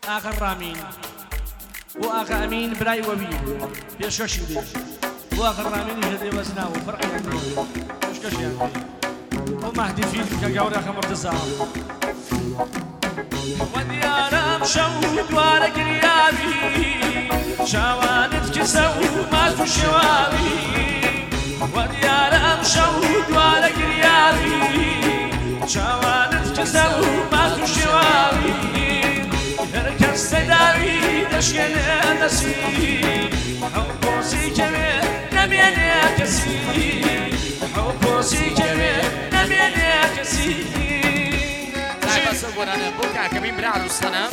آخر رامين وآخر أمين براي وبيل بيشوشي دي وآخر رامين يجدي وزناه وفرق يعني مش كش يعني ومهدي فيك كجورة خمرتزا وديارم شود وارك ريابي شوانت كسو ما تشوابي وديارم شود وارك ريابي شوانت كسو ما تشوابي هركز تداوي دشين نسي حبوسي كبير نبيني كسي حبوسي كبير نبيني كسي بس قرانا بوكا كمين برا عروسنا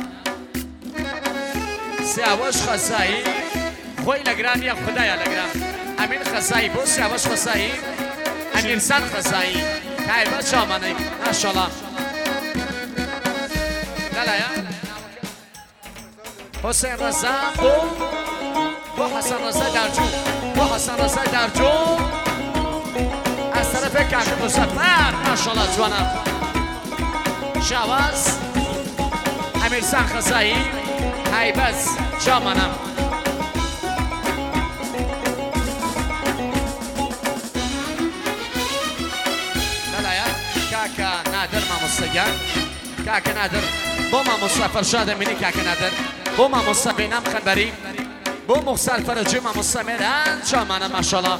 سیاوش خزایی خوی لگران یا خدایا لگران امین خزایی بو سیاوش خزایی امیرسان خزایی تایبا شامانه ماشاءالله لالا حسین رضا بو حسن رضا درجو بو حسن رضا درجو از طرف کاک مصفر ماشاءالله جوانم شواز امیرسان خزایی هیبز جامانم لالا کاکا نادر ما مستگان کاکا نادر بو ما مصفر شاده منی کاکا نادر بو ما مصفینم خنبری بو مخصر فرجی ما مستمیران جامانم ماشاءالله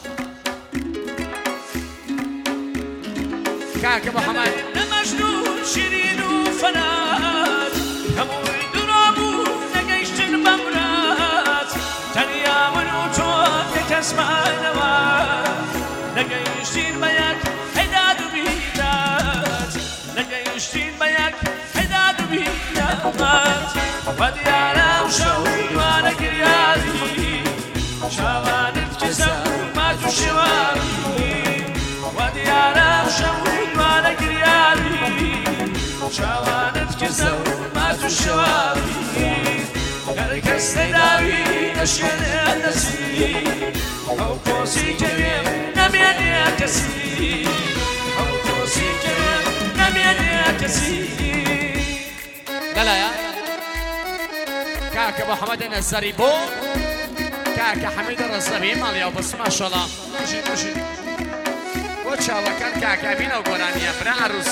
کاکا محمد مجنون شیرین و فنات هموی درامو نگشتن بمرات تنیا منو تو کس معنوات نگشتین بیک هداد و بیدات نگشتین بیک هداد و بیدات و دیارم شوید و نگریادی شوانت کسم ما تو شواری و دیارم شوید و نگریادی شوانت کسم ما تو شواری هرکس تداوی نشین نسی او کوسی کبیر نبینی کسی او کوسی کبیر نبینی کسی لالا كاك ابو حمد النزاري بو كاك حميد الرزبي ماليا بس ما شاء الله مشي وان شاء الله كان كاك امين او قرانيا بنا عروس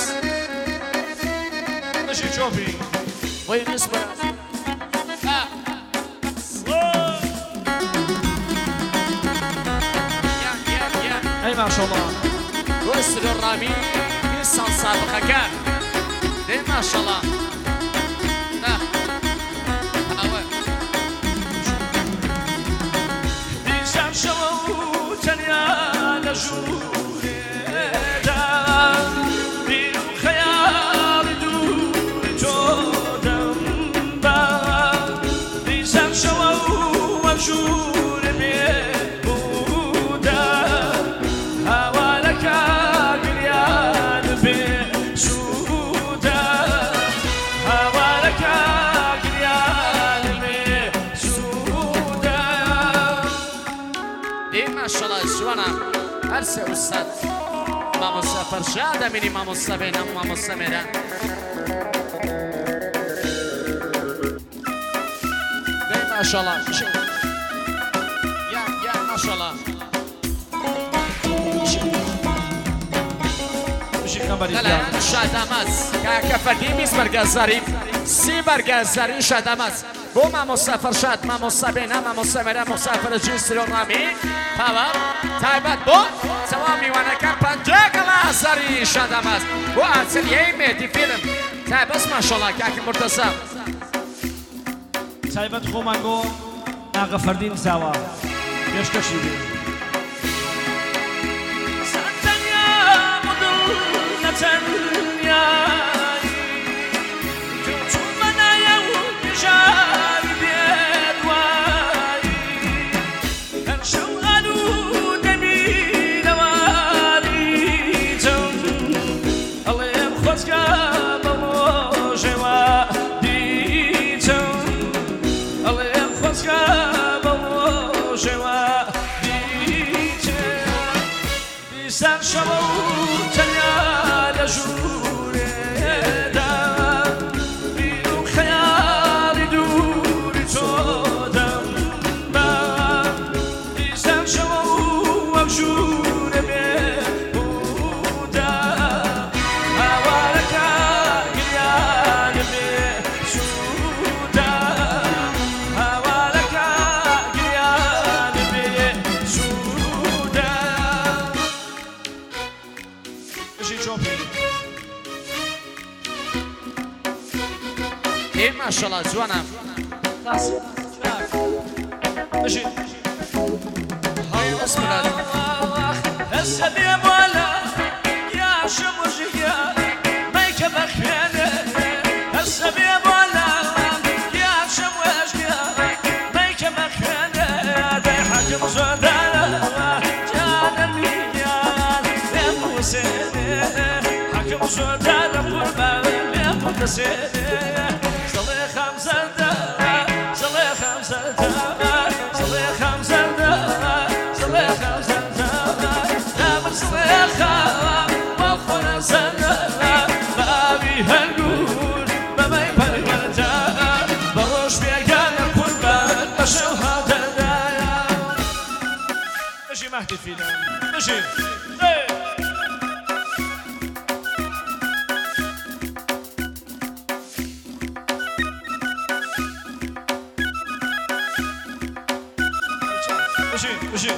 مشي شوفي وين نسبة اي ما شاء الله وصل الرامي انسان سابقة كان دي ما شاء الله هرسه استاد ما مسافر شاده منی ما مصابینم ما مصامرم ده ما شاء الله یا ما شاء الله لا شاداماز که فردی میز برگزاریم سی برگزاریم شاداماز بو ما مسافر شاد ما مصابینم ما مصامرم مسافر جنس رو نمی پاور تایبت بو سوامی وانکر پنجه گلازاری شدم است بو اصل یه میتی فیلم تایبت ماشالله که مرتضی تایبت خومانگو آقا فردین زاوا یشکشی بی سنتنیا مدل نتنیا تو منایا و نجاری بیدواری هر شوالو سر شما تنیا لجوره دا بیرون خیال ای ماشاءالله جوانم ماشي بسم الله السبيب ولا يا شموجيا ما يكبر خيانه السبيب ولا يا شموجيا ما يكبر خيانه ده حكم زدانا جانبي يا موسى حكم زدانا قربان يا موسى صلي خمسة صلي خمسة صلي خمسة صلي خمسة لا مصلحة وخنا سنة بابي هالنور بابي بالورجة بروش بيجان القربان بشوهة دايا ماشي مهدي فينا ماشي ماشي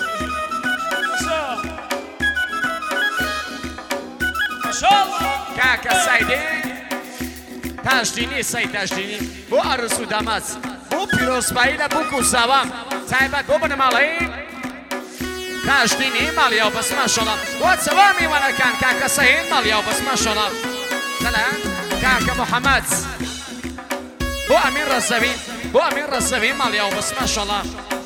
ما شاء الله کاکە سایدێ تاژدینی سەی تاژدینی بۆ ئەڕس و دەمەچ بۆ پیرۆزبایی لە بووک و ساوام تایبەت بۆ بنەماڵەی تاژدینی ماڵیاو بەس ماشەڵڵا بۆ چەوا میوانەکان کاکە سەید ماڵیاو بەس ماشەڵڵا جەلا کاکە محەممەد بۆ ئەمین ڕەسەوی ماڵیاو بەس ماشەڵڵا